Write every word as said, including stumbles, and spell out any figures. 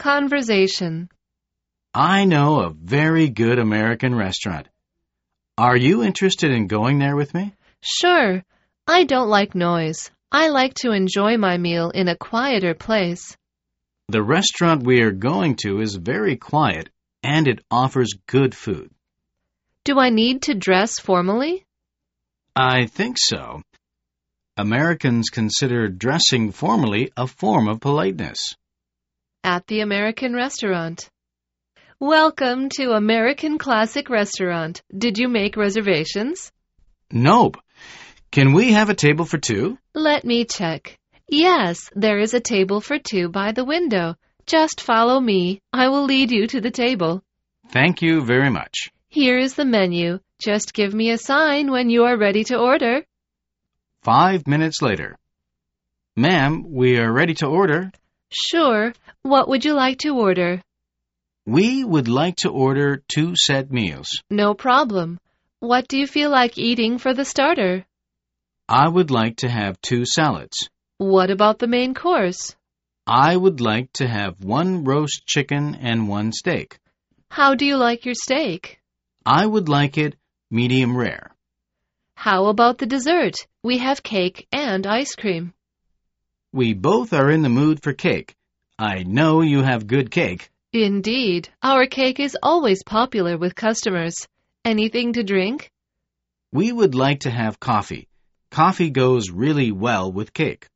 Conversation. I know a very good American restaurant. Are you interested in going there with me? Sure. I don't like noise. I like to enjoy my meal in a quieter place. The restaurant we are going to is very quiet, and it offers good food. Do I need to dress formally? I think so. Americans consider dressing formally a form of politeness. At the American restaurant. Welcome to American Classic Restaurant. Did you make reservations? Nope. Can we have a table for two? Let me check. Yes, there is a table for two by the window. Just follow me. I will lead you to the table. Thank you very much. Here is the menu. Just give me a sign when you are ready to order. Five minutes later. Ma'am, we are ready to order. Sure. What would you like to order? We would like to order two set meals. No problem. What do you feel like eating for the starter? I would like to have two salads. What about the main course? I would like to have one roast chicken and one steak. How do you like your steak? I would like it medium rare. How about the dessert? We have cake and ice cream. We both are in the mood for cake. I know you have good cake. Indeed. Our cake is always popular with customers. Anything to drink? We would like to have coffee. Coffee goes really well with cake.